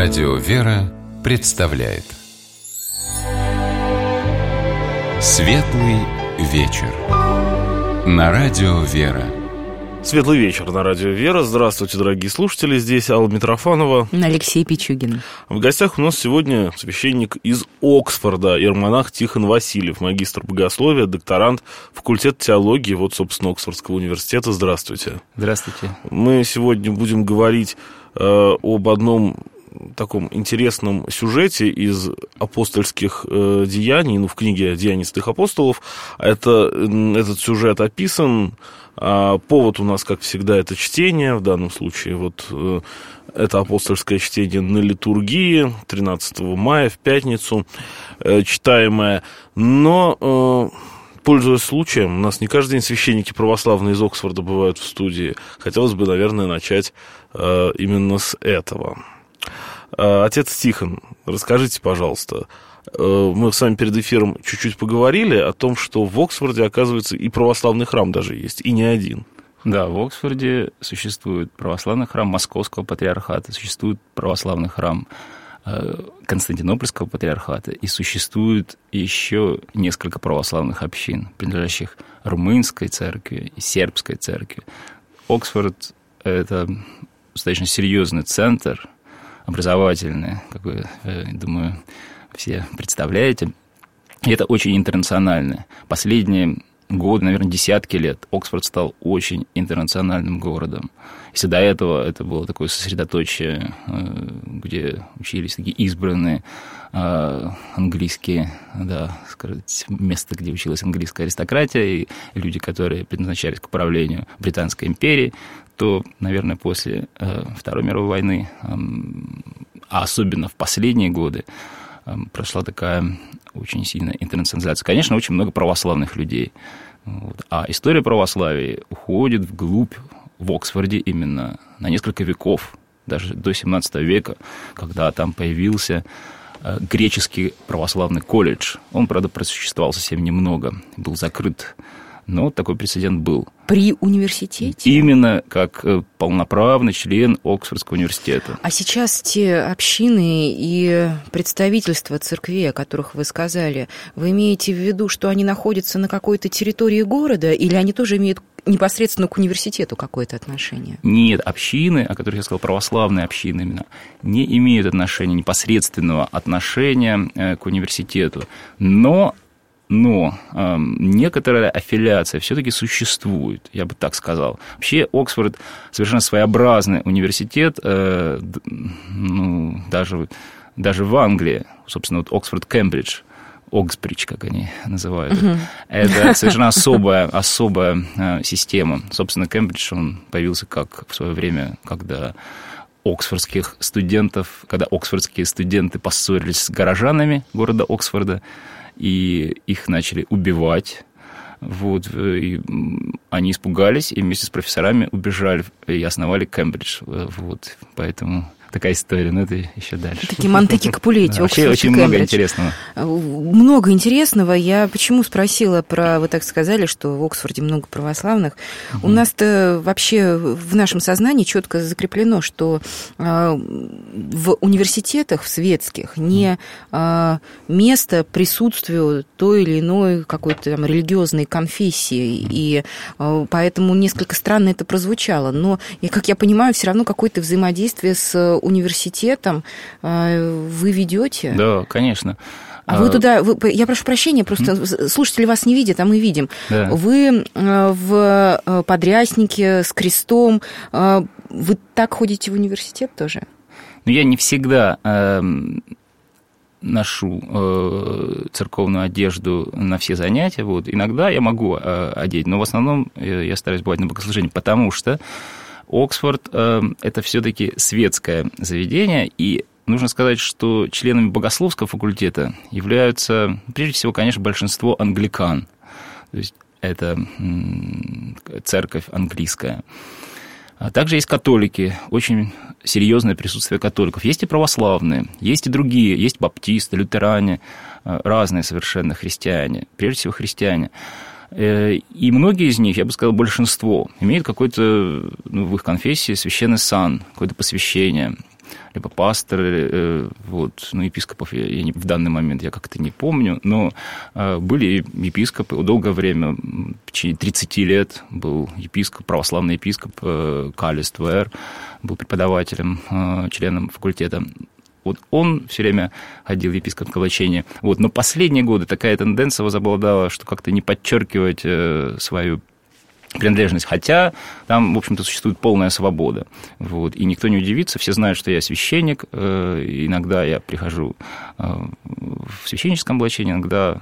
Радио «Вера» представляет Светлый вечер на Радио «Вера». Светлый вечер на Радио «Вера». Здравствуйте, дорогие слушатели. Здесь Алла Митрофанова. Алексей Пичугин. В гостях у нас сегодня священник из Оксфорда, иеромонах Тихон Васильев, магистр богословия, докторант факультета теологии, собственно, Оксфордского университета. Здравствуйте. Здравствуйте. Мы сегодня будем говорить об одном таком интересном сюжете из апостольских деяний, в книге «Деяния святых апостолов». Этот сюжет описан. Повод у нас, как всегда, это чтение. В данном случае это апостольское чтение на литургии 13 мая в пятницу, читаемое. Но, пользуясь случаем, у нас не каждый день священники православные из Оксфорда бывают в студии. Хотелось бы, наверное, начать именно с этого. Отец Тихон, расскажите, пожалуйста, мы с вами перед эфиром чуть-чуть поговорили о том, что в Оксфорде, оказывается, и православный храм даже есть, и не один. Да, в Оксфорде существует православный храм Московского патриархата, существует православный храм Константинопольского патриархата, и существует еще несколько православных общин, принадлежащих румынской церкви и сербской церкви. Оксфорд – это достаточно серьезный центр, образовательный, как вы, думаю, все представляете. И это очень интернационально. Последние годы, наверное, десятки лет Оксфорд стал очень интернациональным городом. Если до этого это было такое сосредоточие, где учились такие избранные английские, место, где училась английская аристократия, и люди, которые предназначались к управлению Британской империей, то, наверное, после Второй мировой войны, а особенно в последние годы, прошла такая очень сильная интернационализация. Конечно, очень много православных людей. А история православия уходит вглубь в Оксфорде именно на несколько веков, даже до 17 века, когда там появился греческий православный колледж. Он, правда, просуществовал совсем немного, был закрыт. Но такой прецедент был. При университете? Именно как полноправный член Оксфордского университета. А сейчас те общины и представительства церквей, о которых вы сказали, вы имеете в виду, что они находятся на какой-то территории города, или они тоже имеют непосредственно к университету какое-то отношение? Нет, общины, о которых я сказал, православные общины именно, не имеют непосредственного отношения к университету. Но некоторая аффилиация все-таки существует, я бы так сказал. Вообще Оксфорд совершенно своеобразный университет, даже в Англии, собственно, Оксфорд-Кембридж, Оксбридж, как они называют. Это совершенно особая система. Собственно, Кембридж, он появился как в свое время, когда оксфордские студенты поссорились с горожанами города Оксфорда, и их начали убивать. И они испугались, и вместе с профессорами убежали и основали Кембридж. Поэтому такая история, но это еще дальше. Такие Монтеки Капулетти, Вообще очень много интересного. Много интересного. Я почему спросила вы так сказали, что в Оксфорде много православных. У нас-то вообще в нашем сознании четко закреплено, что в университетах, в светских, не место присутствию той или иной какой-то там религиозной конфессии, и поэтому несколько странно это прозвучало. Но, как я понимаю, все равно какое-то взаимодействие с университетом вы ведете? Да, конечно. А вы туда, я прошу прощения, просто слушатели вас не видят, а мы видим. Да. Вы в подряснике с крестом, вы так ходите в университет тоже? Я не всегда ношу церковную одежду на все занятия. Иногда я могу одеть, но в основном я стараюсь бывать на богослужении, потому что Оксфорд – это все-таки светское заведение, и нужно сказать, что членами богословского факультета являются, прежде всего, конечно, большинство англикан. То есть это церковь английская. А также есть католики, очень серьезное присутствие католиков. Есть и православные, есть и другие, есть баптисты, лютеране, разные совершенно христиане, прежде всего христиане. И многие из них, я бы сказал, большинство, имеют какой-то в их конфессии священный сан, какое-то посвящение. либо пасторы, вот, ну, епископов в данный момент я как-то не помню, но были епископы, долгое время, в течение 30 лет был епископ, православный епископ Калис Твер, был преподавателем, членом факультета. Вот он все время ходил в епископское облачение. Вот. Но последние годы такая тенденция возобладала, что как-то не подчеркивать свою принадлежность, хотя там, в общем-то, существует полная свобода. Вот. И никто не удивится, все знают, что я священник, иногда я прихожу в священническом облачении, иногда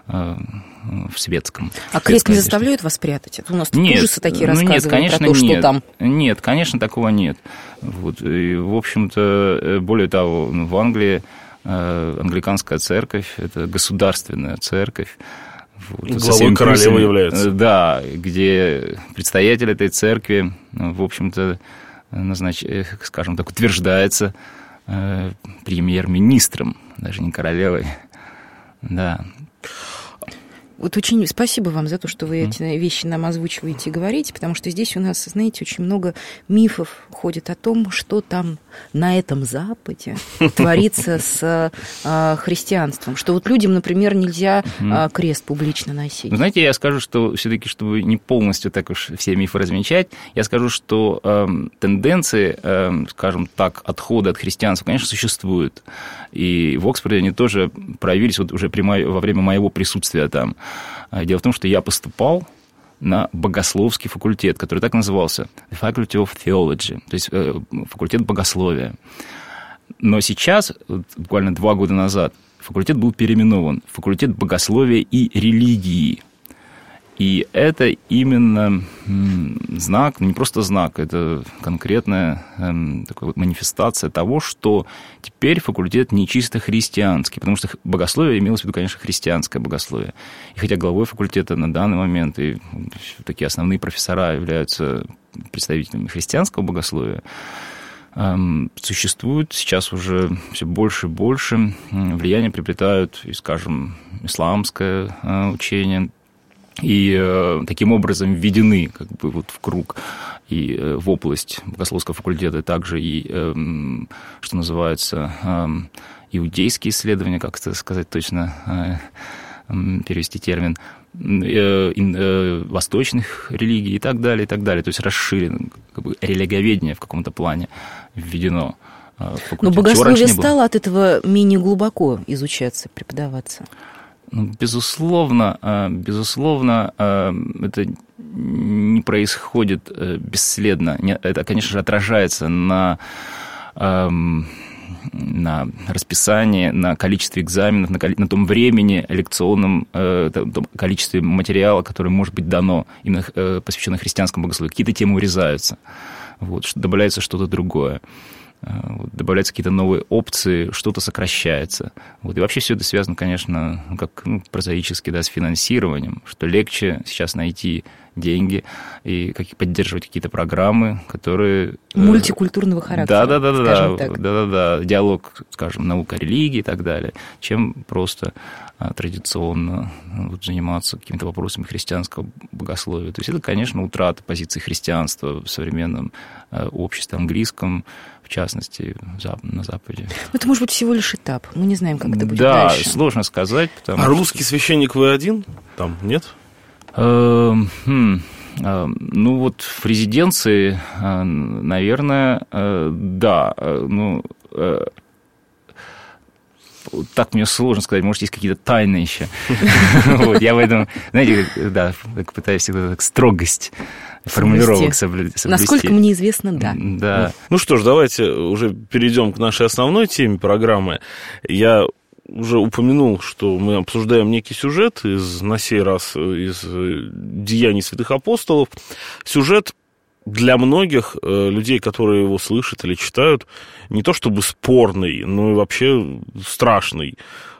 в светском. А крест не заставляют вас прятать? Это у нас тут ужасы такие рассказывают, нет, конечно, про то, что нет. там. Нет, конечно, такого нет. Вот. И, в общем-то, более того, в Англии англиканская церковь – это государственная церковь. Вот, главой королевы является. Да, где предстоятель этой церкви, в общем-то, скажем так, утверждается премьер-министром, даже не королевой. Да. Вот очень спасибо вам за то, что вы эти вещи нам озвучиваете и говорите, потому что здесь у нас, знаете, очень много мифов ходит о том, что там на этом Западе творится с христианством. Что вот людям, например, нельзя крест публично носить. Вы знаете, я скажу, что все-таки, чтобы не полностью так уж все мифы развенчать, я скажу, что тенденции, скажем так, отхода от христианства, конечно, существуют. И в Оксфорде они тоже проявились вот уже во время моего присутствия там. Дело в том, что я поступал на богословский факультет, который так назывался, The Faculty of Theology, то есть факультет богословия. Но сейчас, буквально 2 года назад, факультет был переименован в факультет богословия и религии. И это именно знак, не просто знак, это конкретная такая вот манифестация того, что теперь факультет не чисто христианский, потому что богословие имелось в виду, конечно, христианское богословие. И хотя главой факультета на данный момент и такие основные профессора являются представителями христианского богословия, существует сейчас уже все больше и больше, влияние приобретают, скажем, исламское учение, и таким образом введены как бы вот в круг и в область богословского факультета также и, что называется, иудейские исследования, как это сказать точно, перевести термин, восточных религий и так далее, и так далее. То есть расширено, как бы религоведение в каком-то плане введено. Но богословие стало от этого менее глубоко изучаться, преподаваться? Безусловно, это не происходит бесследно. Это, конечно же, отражается на расписании, на количестве экзаменов, на том времени лекционном, том количестве материала, которое может быть дано, именно посвященное христианскому богословию. Какие-то темы урезаются, вот, добавляется что-то другое. Добавляются какие-то новые опции, что-то сокращается. Вот. И вообще все это связано, конечно, как прозаически, да, с финансированием, что легче сейчас найти деньги и поддерживать какие-то программы, которые... Мультикультурного характера, да, диалог, скажем, наука, религии и так далее, чем просто традиционно заниматься какими-то вопросами христианского богословия. То есть это, конечно, утрата позиции христианства в современном обществе английском, в частности, на Западе. Это может быть всего лишь этап. Мы не знаем, как это будет дальше. Да, сложно сказать. Русский священник вы один? Там нет? Ну вот в резиденции, наверное, да. Так мне сложно сказать, может, есть какие-то тайны еще. Я в этом, знаете, да, пытаюсь всегда так строгость формулировок соблюсти. Насколько мне известно, да. Да. Ну что ж, давайте уже перейдем к нашей основной теме программы. Я уже упомянул, что мы обсуждаем некий сюжет, на сей раз из «Деяний святых апостолов». Сюжет для многих людей, которые его слышат или читают, не то чтобы спорный, но и вообще страшный.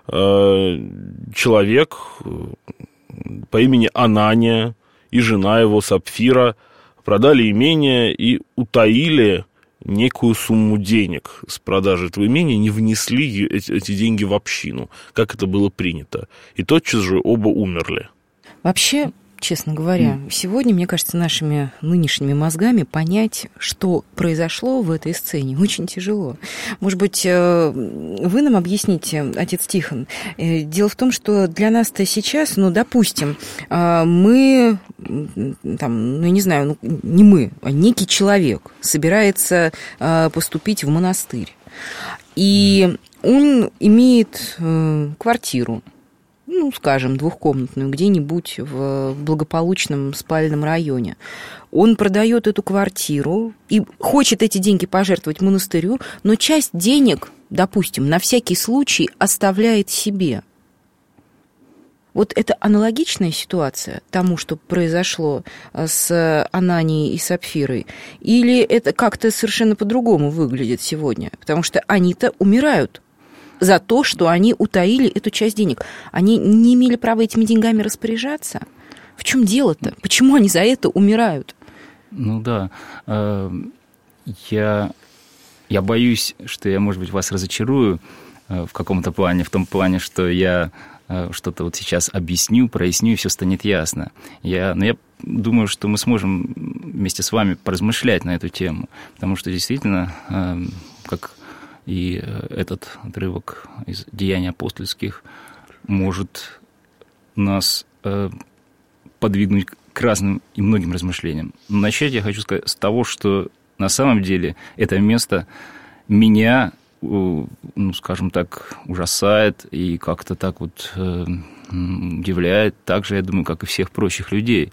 Человек по имени Анания и жена его Сапфира продали имение и утаили некую сумму денег с продажи этого имения, не внесли эти деньги в общину, как это было принято. И тотчас же оба умерли. Вообще, честно говоря. Сегодня, мне кажется, нашими нынешними мозгами понять, что произошло в этой сцене, очень тяжело. Может быть, вы нам объясните, отец Тихон. Дело в том, что для нас-то сейчас, допустим, мы, там, я не знаю, не мы, а некий человек собирается поступить в монастырь. И он имеет квартиру, скажем, двухкомнатную, где-нибудь в благополучном спальном районе. Он продает эту квартиру и хочет эти деньги пожертвовать монастырю, но часть денег, допустим, на всякий случай оставляет себе. Вот это аналогичная ситуация тому, что произошло с Ананией и Сапфирой? Или это как-то совершенно по-другому выглядит сегодня? Потому что они-то умирают за то, что они утаили эту часть денег. Они не имели права этими деньгами распоряжаться? В чем дело-то? Почему они за это умирают? Да. Я боюсь, что я, может быть, вас разочарую в каком-то плане, в том плане, что я что-то вот сейчас объясню, проясню, и все станет ясно. Но я думаю, что мы сможем вместе с вами поразмышлять на эту тему, потому что действительно, как и этот отрывок из «Деяний апостольских» может нас подвигнуть к разным и многим размышлениям. Но начать я хочу сказать с того, что на самом деле это место меня, скажем так, ужасает и как-то так вот удивляет, так же, я думаю, как и всех прочих людей.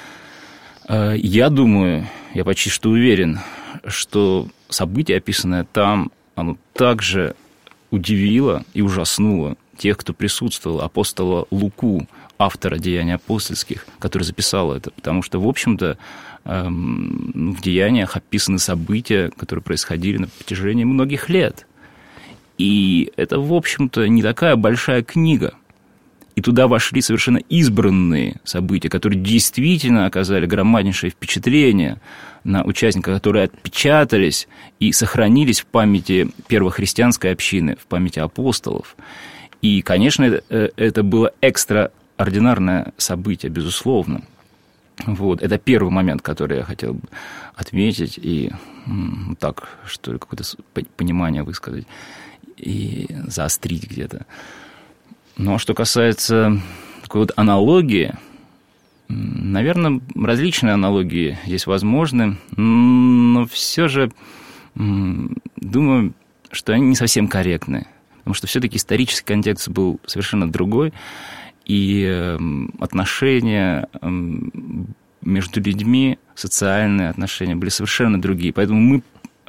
Я думаю, я почти что уверен, что событие, описанное там, оно также удивило и ужаснуло тех, кто присутствовал, апостола Луку, автора «Деяний апостольских», который записал это. Потому что, в общем-то, в «Деяниях» описаны события, которые происходили на протяжении многих лет. И это, в общем-то, не такая большая книга. И туда вошли совершенно избранные события, которые действительно оказали громаднейшее впечатление на участников, которые отпечатались и сохранились в памяти первохристианской общины, в памяти апостолов. И, конечно, это было экстраординарное событие, безусловно. Вот. Это первый момент, который я хотел бы отметить и так, что ли, какое-то понимание высказать и заострить где-то. Ну, а что касается такой вот аналогии, наверное, различные аналогии здесь возможны, но все же думаю, что они не совсем корректны, потому что все-таки исторический контекст был совершенно другой, и отношения между людьми, социальные отношения были совершенно другие. Поэтому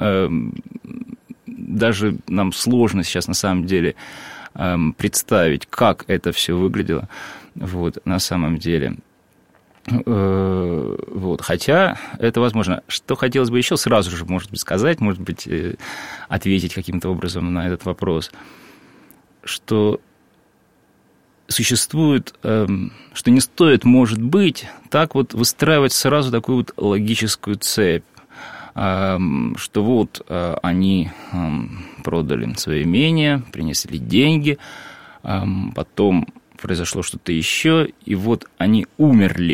даже нам сложно сейчас на самом деле представить, как это все выглядело на самом деле. Хотя это возможно. Что хотелось бы еще сразу же, может быть, сказать, может быть, ответить каким-то образом на этот вопрос, что существует, что не стоит, может быть, так вот выстраивать сразу такую вот логическую цепь, что они продали свое имение, принесли деньги, потом произошло что-то еще, и вот они умерли.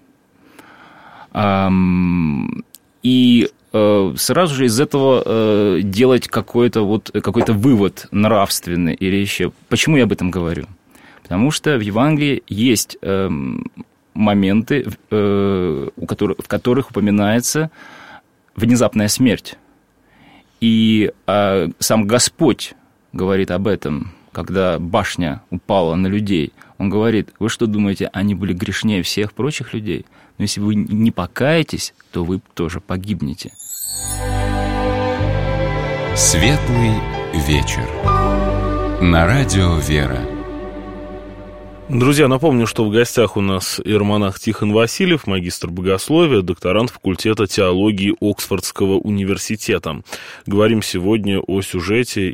И сразу же из этого делать какой-то вывод нравственный или еще. Почему я об этом говорю? Потому что в Евангелии есть моменты, в которых упоминается внезапная смерть. И сам Господь говорит об этом, когда башня упала на людей. Он говорит: вы что думаете, они были грешнее всех прочих людей? Но если вы не покаетесь, то вы тоже погибнете. Светлый вечер. На радио «Вера». Друзья, напомню, что в гостях у нас иеромонах Тихон Васильев, магистр богословия, докторант факультета теологии Оксфордского университета. Говорим сегодня о сюжете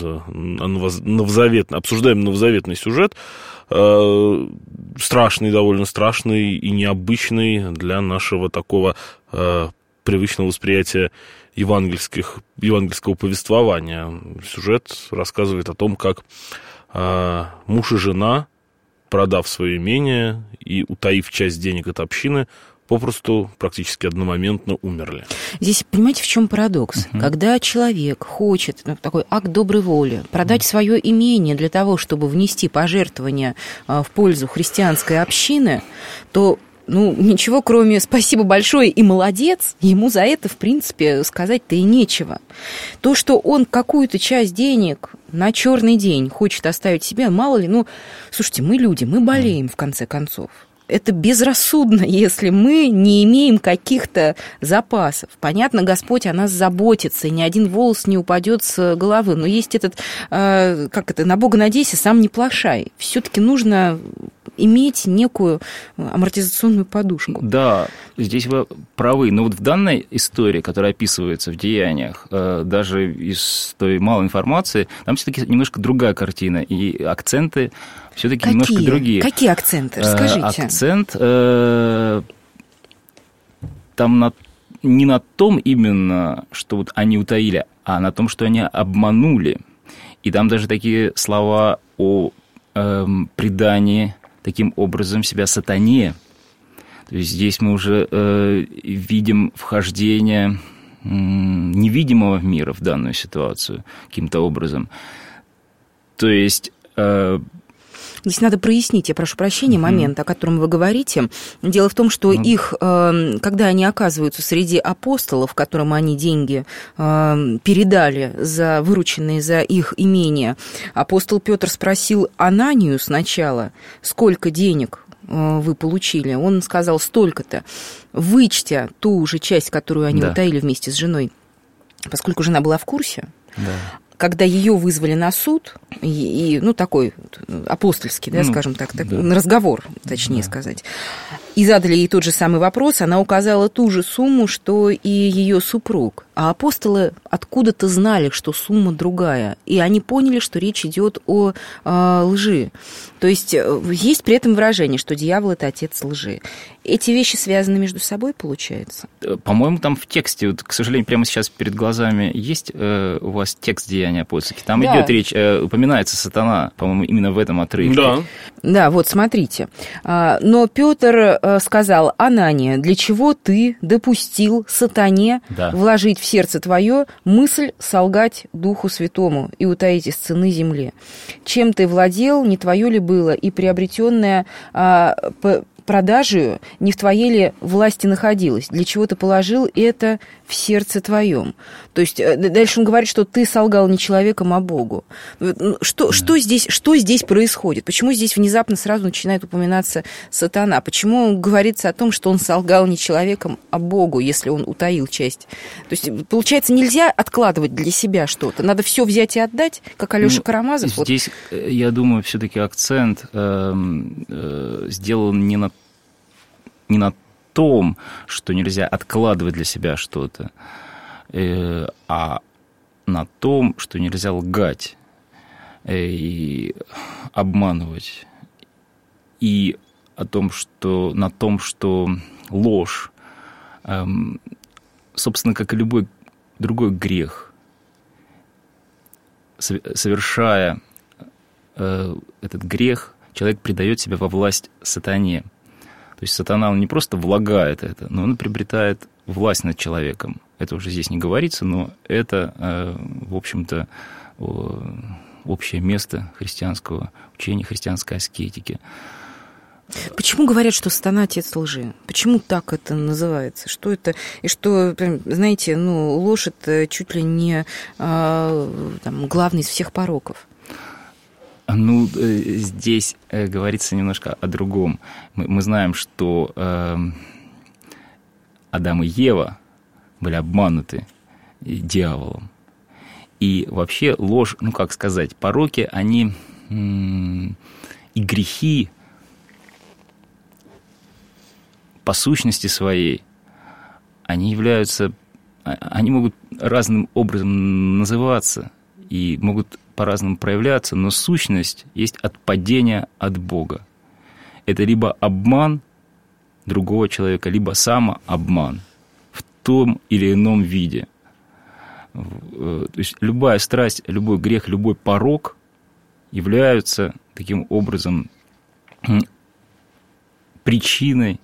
обсуждаем новозаветный сюжет, страшный, довольно страшный и необычный для нашего такого привычного восприятия евангельского повествования. Сюжет рассказывает о том, как муж и жена продав свое имение и утаив часть денег от общины, попросту практически одномоментно умерли. Здесь, понимаете, в чем парадокс? Когда человек хочет, такой акт доброй воли, продать свое имение для того, чтобы внести пожертвования в пользу христианской общины, то ничего, кроме «спасибо большое» и «молодец», ему за это, в принципе, сказать-то и нечего. То, что он какую-то часть денег на черный день хочет оставить себе, мало ли, слушайте, мы люди, мы болеем, в конце концов. Это безрассудно, если мы не имеем каких-то запасов. Понятно, Господь о нас заботится, и ни один волос не упадет с головы. Но есть на Бога надейся, сам не плашай. Все-таки нужно иметь некую амортизационную подушку. Да, здесь вы правы. Но вот в данной истории, которая описывается в Деяниях, даже из той малой информации, там все-таки немножко другая картина, и акценты все-таки немножко другие. Какие акценты? Расскажите. Акцент там не на том именно, что вот они утаили, а на том, что они обманули. И там даже такие слова о предании таким образом себя сатане. То есть здесь мы уже видим вхождение невидимого мира в данную ситуацию каким-то образом. То есть... Здесь надо прояснить, я прошу прощения, момент, о котором вы говорите. Дело в том, что их, когда они оказываются среди апостолов, которым они деньги передали за вырученные за их имение, апостол Петр спросил Ананию сначала, сколько денег вы получили. Он сказал, столько-то. Вычтя ту же часть, которую они утаили вместе с женой, поскольку жена была в курсе, когда ее вызвали на суд, такой апостольский, скажем так, разговор, точнее сказать, и задали ей тот же самый вопрос, она указала ту же сумму, что и ее супруг. А апостолы откуда-то знали, что сумма другая, и они поняли, что речь идет о лжи. То есть есть при этом выражение, что дьявол – это отец лжи. Эти вещи связаны между собой, получается? По-моему, там в тексте, вот, к сожалению, прямо сейчас перед глазами есть у вас текст Деяния апостольских. Там идет речь, упоминается сатана, по-моему, именно в этом отрывке. Да, вот смотрите. Но Петр сказал: Анания, для чего ты допустил сатане вложить в сердце твое мысль солгать Духу Святому и утаить из цены земли? Чем ты владел, не твое ли было, и приобретенное продажею не в твоей ли власти находилась? Для чего ты положил это в сердце твоем? То есть дальше он говорит, что ты солгал не человеком, а Богу. Что здесь происходит? Почему здесь внезапно сразу начинает упоминаться сатана? Почему говорится о том, что он солгал не человеком, а Богу, если он утаил часть? То есть, получается, нельзя откладывать для себя что-то. Надо все взять и отдать, как Алёша Карамазов. Здесь, я думаю, все-таки акцент сделан не на том, что нельзя откладывать для себя что-то, а на том, что нельзя лгать и обманывать, и на том, что ложь, собственно, как и любой другой грех, совершая этот грех, человек предает себя во власть сатане. То есть сатана, он не просто влагает это, но он приобретает власть над человеком. Это уже здесь не говорится, но это, в общем-то, общее место христианского учения, христианской аскетики. Почему говорят, что сатана – отец лжи? Почему так это называется? Что это? И что, знаете, ложь – это чуть ли не главный из всех пороков. Здесь говорится немножко о другом. Мы знаем, что Адам и Ева были обмануты дьяволом. И вообще ложь, пороки, они и грехи по сущности своей, они могут разным образом называться и могут по-разному проявляться, но сущность есть отпадение от Бога. Это либо обман другого человека, либо самообман в том или ином виде. То есть любая страсть, любой грех, любой порок являются таким образом причиной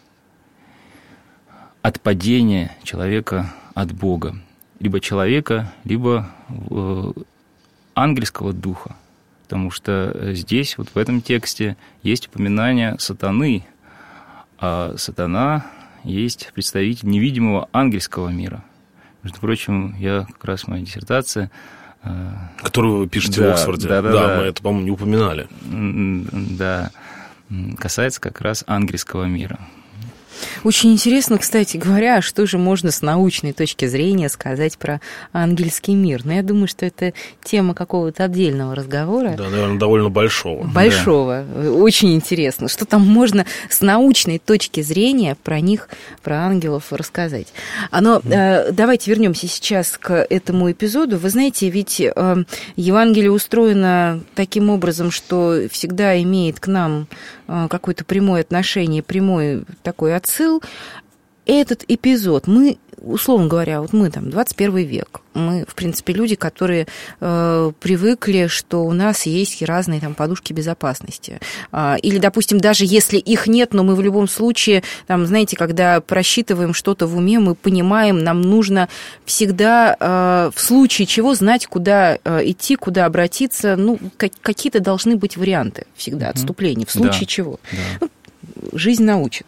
отпадения человека от Бога. Либо человека, либо ангельского духа. Потому что здесь, вот в этом тексте, есть упоминание сатаны, а сатана есть представитель невидимого ангельского мира. Между прочим, как раз моя диссертация... Которую вы пишете в Оксфорде. Да, мы это, по-моему, не упоминали. Да, касается как раз ангельского мира. Очень интересно, кстати говоря, что же можно с научной точки зрения сказать про ангельский мир. Но я думаю, что это тема какого-то отдельного разговора. Да, наверное, довольно большого. Большого. Да. Очень интересно. Что там можно с научной точки зрения про них, про ангелов рассказать. Но давайте вернемся сейчас к этому эпизоду. Вы знаете, ведь Евангелие устроено таким образом, что всегда имеет к нам какое-то прямое отношение, прямой такой отсыл. Этот эпизод, мы, условно говоря, вот мы там 21 век, мы, в принципе, люди, которые привыкли, что у нас есть разные там подушки безопасности. Или, допустим, даже если их нет, но мы в любом случае, там, знаете, когда просчитываем что-то в уме, мы понимаем, нам нужно всегда в случае чего знать, куда идти, куда обратиться. Ну, какие-то должны быть варианты всегда отступления, в случае чего. Да. Жизнь научит.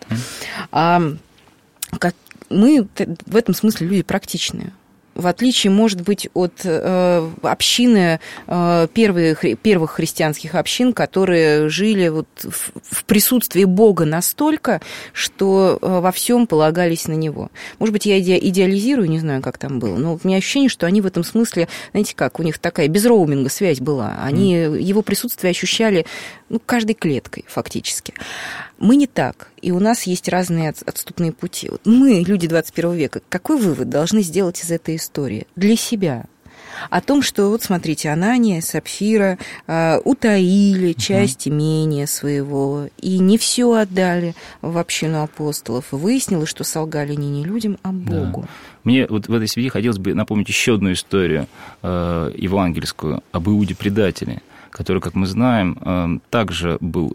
Мы в этом смысле люди практичные. В отличие, может быть, от общины, первых христианских общин, которые жили вот в присутствии Бога настолько, что во всем полагались на Него. Может быть, я идеализирую, не знаю, как там было, но у меня ощущение, что они в этом смысле, знаете как, у них такая без роуминга связь была. Они его присутствие ощущали каждой клеткой фактически. Мы не так, и у нас есть разные отступные пути. Вот мы, люди 21 века, какой вывод должны сделать из этой истории для себя? О том, что, вот смотрите, Анания, Сапфира утаили часть имения своего и не все отдали в общину апостолов. Выяснилось, что солгали не людям, а Богу. Да. Мне вот в этой связи хотелось бы напомнить еще одну историю евангельскую об Иуде-предателе, который, как мы знаем, также был...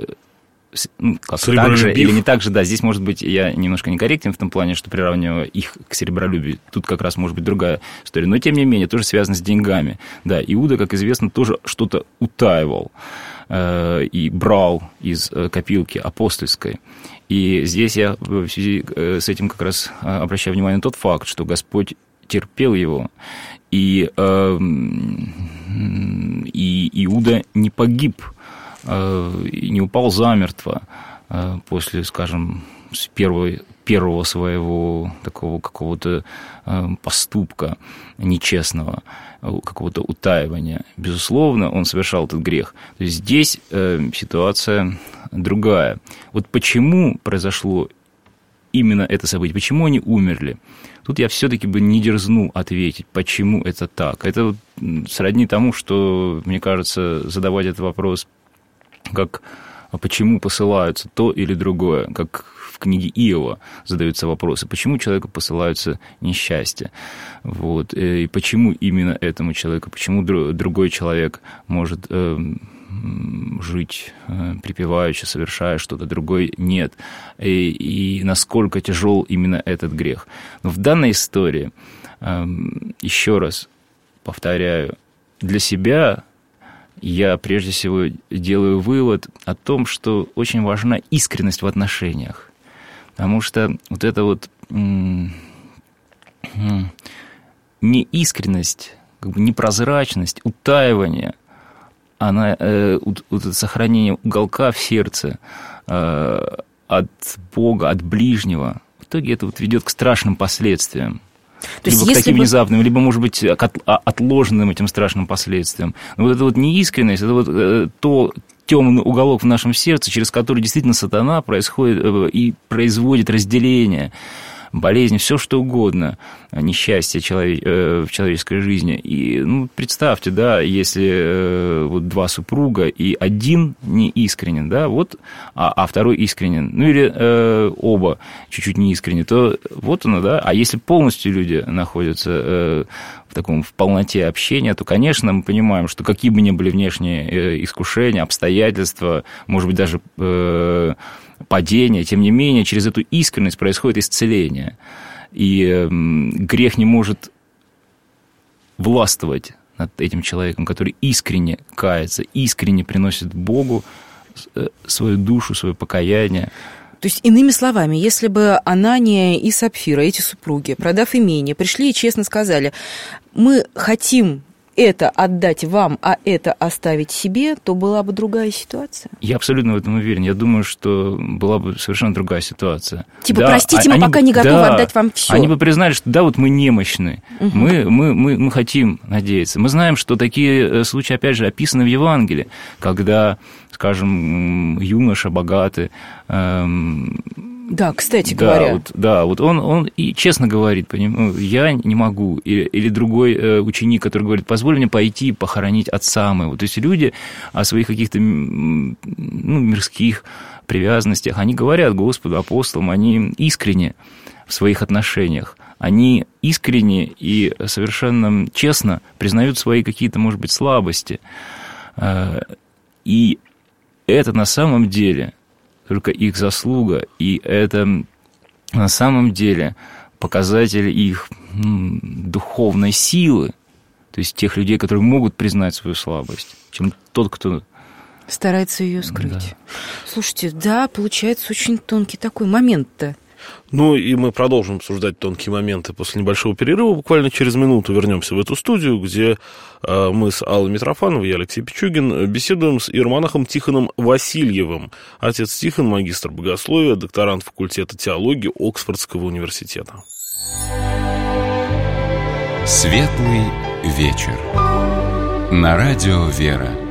так же или не так же, да, здесь, может быть, я немножко некорректен в том плане, что приравниваю их к серебролюбию. Тут как раз может быть другая история. Но, тем не менее, тоже связано с деньгами. Да, Иуда, как известно, тоже что-то утаивал и брал из копилки апостольской. И здесь я в связи с этим как раз обращаю внимание на тот факт, что Господь терпел его, и Иуда не погиб, и не упал замертво после, скажем, первого своего такого какого-то поступка нечестного, какого-то утаивания. Безусловно, он совершал этот грех. То есть здесь ситуация другая. Вот почему произошло именно это событие, почему они умерли? Тут я все-таки бы не дерзнул ответить, почему это так. Это сродни тому, что, мне кажется, задавать этот вопрос, как почему посылаются то или другое, как в книге Иова задаются вопросы, почему человеку посылаются несчастья, вот, и почему именно этому человеку, почему другой человек может жить припеваючи, совершая что-то, другой нет, и насколько тяжел именно этот грех. Но в данной истории, еще раз повторяю, для себя я прежде всего делаю вывод о том, что очень важна искренность в отношениях. Потому что вот эта вот неискренность, непрозрачность, утаивание, она, вот это сохранение уголка в сердце от Бога, от ближнего, в итоге это вот ведет к страшным последствиям. То либо к таким внезапным, либо, может быть, к отложенным этим страшным последствиям. Но вот это вот неискренность, это вот то темный уголок в нашем сердце, через который действительно сатана происходит и производит разделение, болезни, все что угодно. несчастья в человеческой жизни. И представьте, да, если вот два супруга, и один не искренен, да, вот, а второй искренен, или оба чуть-чуть не искренне, то вот оно, да. А если полностью люди находятся в полноте общения, то, конечно, мы понимаем, что какие бы ни были внешние искушения, обстоятельства, может быть, даже падения, тем не менее, через эту искренность происходит исцеление. И грех не может властвовать над этим человеком, который искренне кается, искренне приносит Богу свою душу, свое покаяние. То есть, иными словами, если бы Анания и Сапфира, эти супруги, продав имение, пришли и честно сказали: мы хотим это отдать вам, а это оставить себе, то была бы другая ситуация? Я абсолютно в этом уверен. Я думаю, что была бы совершенно другая ситуация. Типа, да, простите, мы пока не готовы отдать вам все. Они бы признали, что да, вот мы немощны, мы хотим надеяться. Мы знаем, что такие случаи, опять же, описаны в Евангелии, когда, скажем, юноша богатый... Да, кстати говоря. Вот он и честно говорит, я не могу. Или другой ученик, который говорит: позволь мне пойти похоронить отца моего. То есть люди о своих каких-то мирских привязанностях, они говорят Господу, апостолам, они искренне в своих отношениях. Они искренне и совершенно честно признают свои какие-то, может быть, слабости. И это на самом деле... только их заслуга, и это на самом деле показатель их духовной силы, то есть тех людей, которые могут признать свою слабость, чем тот, кто... старается ее скрыть. Да. Слушайте, да, получается очень тонкий такой момент-то. И мы продолжим обсуждать тонкие моменты после небольшого перерыва. Буквально через минуту вернемся в эту студию, где мы с Аллой Митрофановой и Алексей Пичугин беседуем с иеромонахом Тихоном Васильевым. Отец Тихон, магистр богословия, докторант факультета теологии Оксфордского университета. Светлый вечер. На радио «Вера».